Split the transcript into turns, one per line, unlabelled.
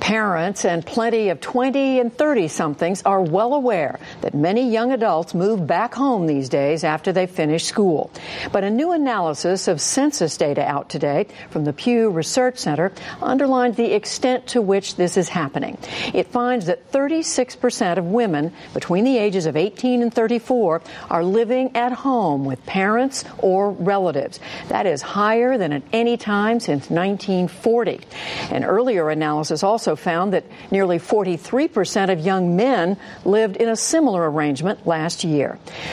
Parents and plenty of 20 and 30-somethings are well aware that many young adults move back home these days after they finish school. But a new analysis of census data out today from the Pew Research Center underlines the extent to which this is happening. It finds that 36% of women between the ages of 18 and 34 are living at home with parents or relatives. That is higher than at any time since 1940. An earlier analysis also found that nearly 43% of young men lived in a similar arrangement last year.